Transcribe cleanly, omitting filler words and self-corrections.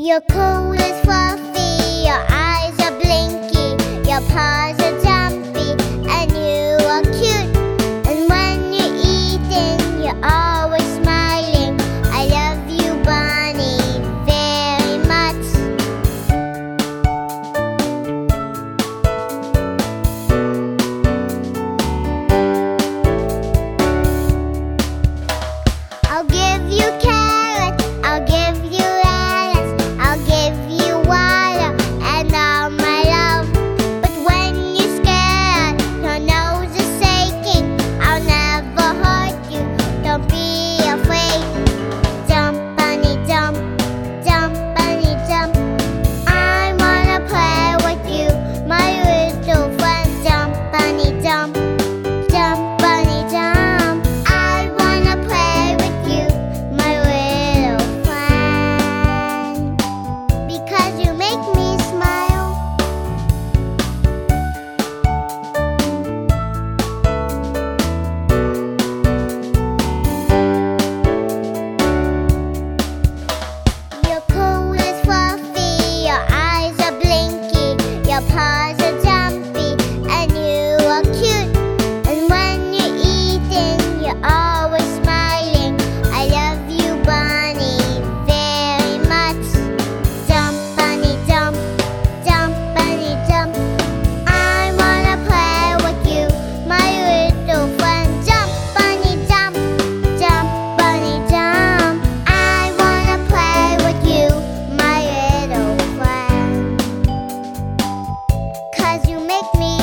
Your coat is fluffy, your eyes are blinky, your paws are jumpy, and you are cute. And when you're eating, you're always smiling. I love you, Bunny, very much. I'll give you carrots, I'll give you lettuce, I'll give you water and all my love. But when you're scared, your nose is shaking, I'll never hurt you, don't be afraid. Jump, bunny, jump, jump, bunny, jump. I wanna play with you, my little friend. Jump, bunny, jump, jump, bunny, jump. I wanna play with you, my little friend, because you make me smile. Your coat is fluffy, your eyes are blinky, your paws are jumpy, and you are cute. And when you're eating, you're always smiling. I love you, Bunny, very much. Jump, bunny, jump, jump, bunny, jump. I wanna play with you, my little friend. Jump, bunny, jump, jump, bunny, jump. I wanna play with you, my little friend, 'cause you make me